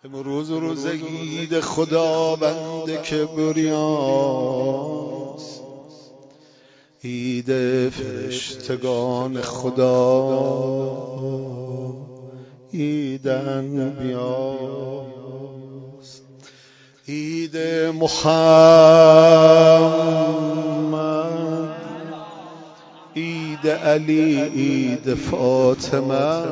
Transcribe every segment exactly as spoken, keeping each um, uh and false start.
امروز روز عید خداوند کبریاست، عید فرشتگان خدا، عید انبیاست، عید محمد، عید علی، عید فاطمه،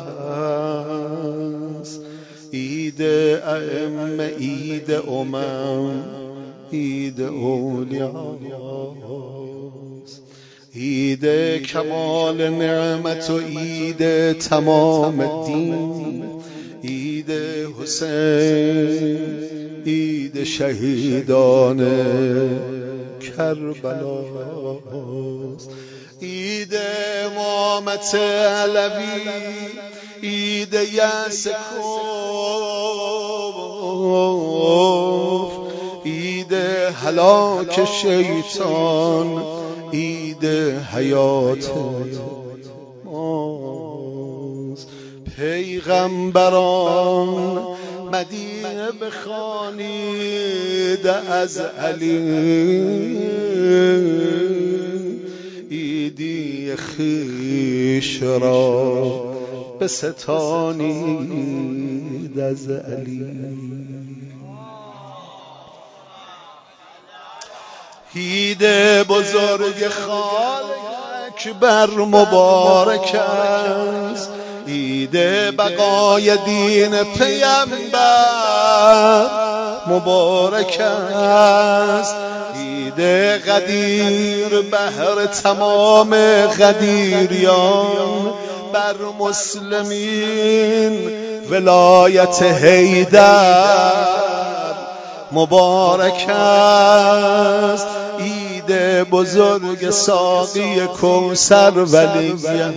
عید ائمه، عید امم، عید اولیاست، عید کمال نعمت و عید تمام دین، عید حسین، عید شهیدان کربلاست، عید امامت علوی، عید یأس کفر، عید هلاک شیطان، عید حیات ماست. پیغمبران مدینه بخوانید از علی، عیدی خویش را بستانید از علی. عید بزرگ خالق اکبر مبارک است، عید بقای دین پیامبر مبارک است، عید قدیر بهر تمام قدیریان بر مسلمین ولایت حیدر مبارک است، عید بزرگ ساقی کوثر ولی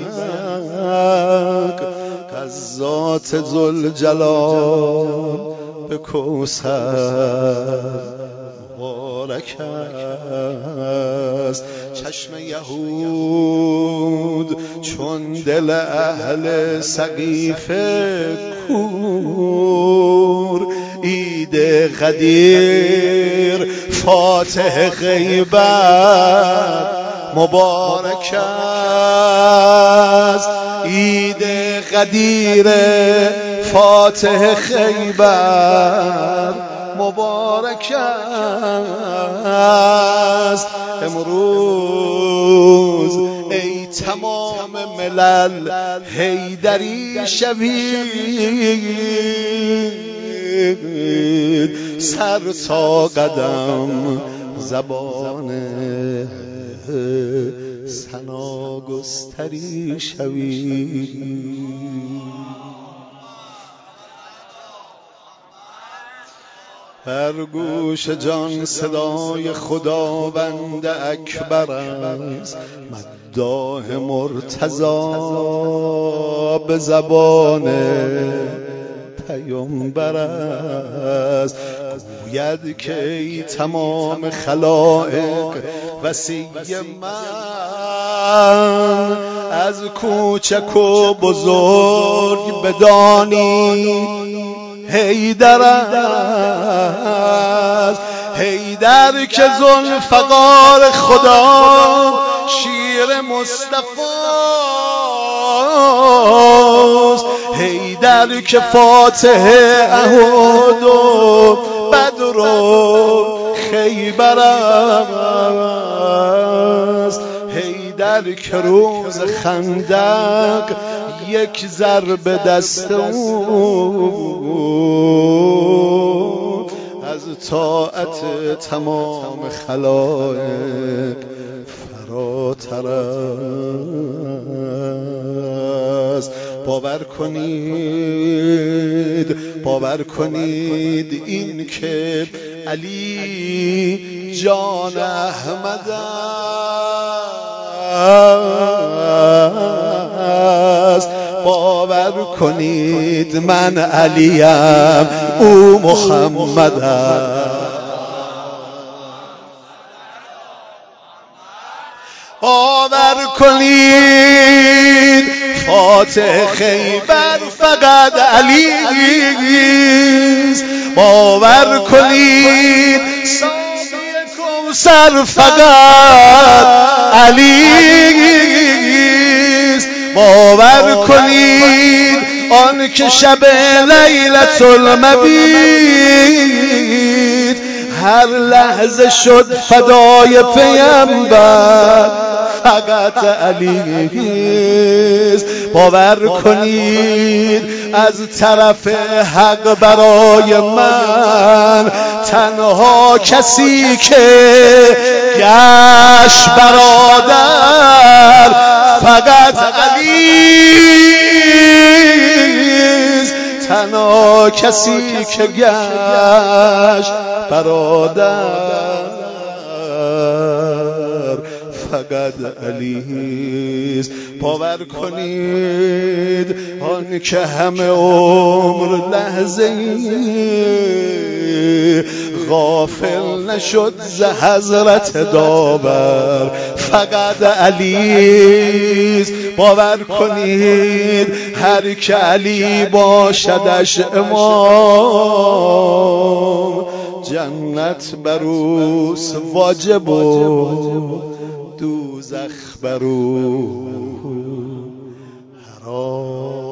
حق از ذات ذوالجلال به کوثر مبارک است. چشم یهود چون دل اهل سقیفه کور، عید قدیر فاتح غیبت مبارک است، عید قدیر فاتح خیبر مبارک است. امروز ای تمام ملل حیدری شوید، سر تا قدم زبان ثنا گستری شوید. بر گوش جان صدای خداوند اکبر است، مداح مرتضی به زبان پیامبر است. گوید که ای تمام خلائق وصی من، از کوچک و بزرگ بدانی حیدر است، حیدر که ذوالفقار خدا شیر مصطفاست، حیدر که فاتح احد و بدر و خیبر است، حیدر که روز خندق یک ضرب دست او از طاعت تمام خلائق فراتر است. باور کنید، باور کنید این که علی جان احمد است، باور کنید من علیم او محمد است، باور کنید فاتح خیبر فقط علی باور کنید ساقی کوثر فقط علی است. باور کنید آن که شب لیلة المبیت هر لحظه شد فدای پیامبر فقط علی است. باور کنید از طرف حق برای من تنها کسی که گشت برادر فقط علی است. تنها کسی که گشت برادر فقط علی است. باور کنید آن که همه عمر لحظه غافل نشد ز حضرت داور فقط علی است. باور کنید هر که علی باشدش امام جنت بروس واجب و دوزخ برو حرام.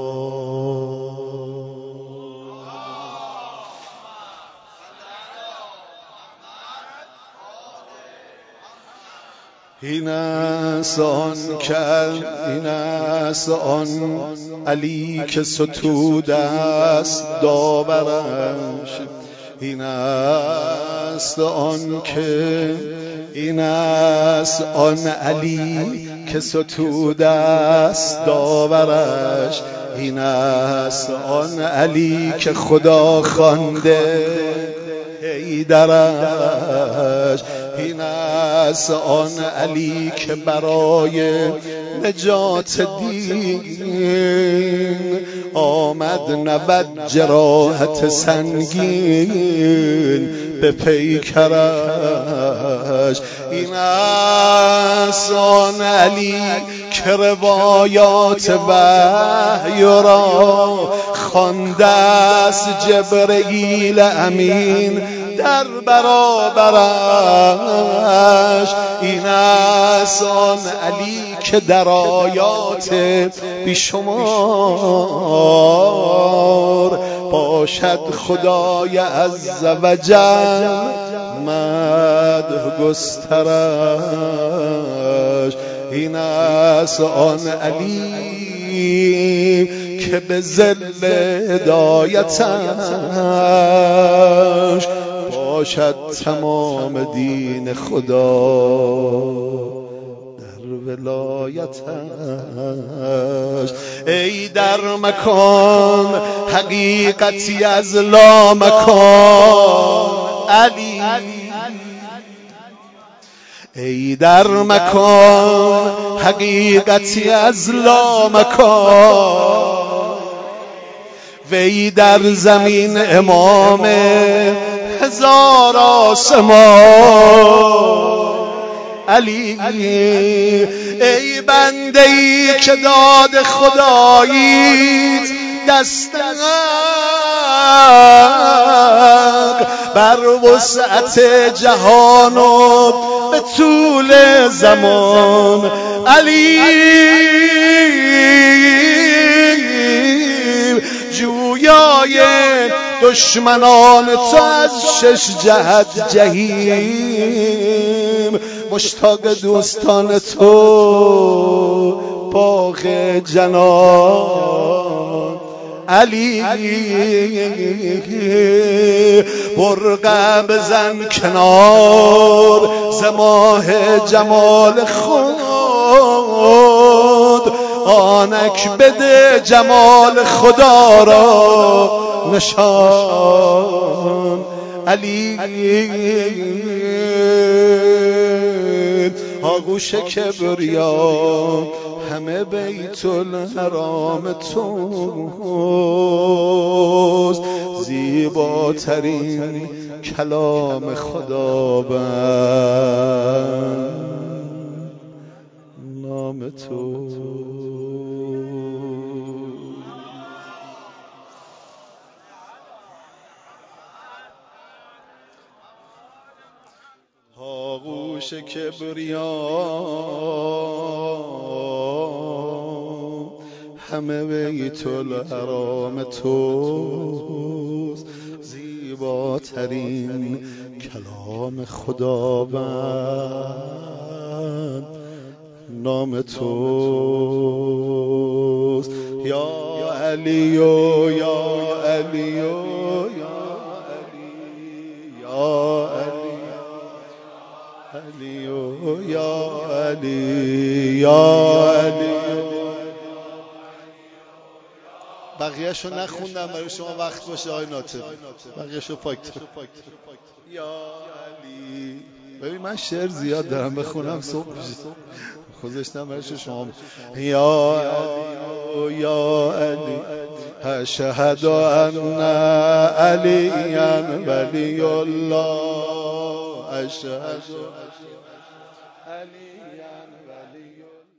این است آن که این است آن علی که ستوده است داورش. این است آن که این است آن علی که ستوده است داورش. این است آن علی که خدا خوانده حیدرش. این است آن علی که برای نجات دین آمد نبد جراحت سنگین به پیکرش. این است آن علی که روایات وحی را خوانده است جبرئیل امین در برابرش. این است آن علی که در آیات بیشمار باشد خدای عز و جل مدح گسترش. این است آن علی که به ظل هدایتش باشد تمام دین خدا در ولایتش. ای در مکان حقیقتی از لا مکان علی. ای در مکان حقیقتی از لا مکان وی در زمین امام هزار آسمان علی. ای بنده ای که داد خداییت دست حق بر وسعت جهان و به طول زمان علی. جویای دشمنان تو از شش جهت جهیم مشتاق دوستان تو باغ جنان علی. برقع بزن کنار ز ماه جمال خود آنک بده جمال خدا را نشان علی. آغوش کبریا همه بیت الحرام توست زیباترین کلام خداوند نام تو. آغوش کبریا همه بیت الحرام توست زیباترین کلام خداوند نام توست یا علی و یا علی و یا علی یا علی علی و یا علی یا علی. بقیه‌شو نخوندم برای شما وقت باشه آقای ناطق، بقیه‌شو پاک یا علی. ببین من شعر زیاد دارم بخونم صبح گذاشتم برای شما. یا علی یا علی اشهد ان علی ولی الله اشهد علی ولی الله.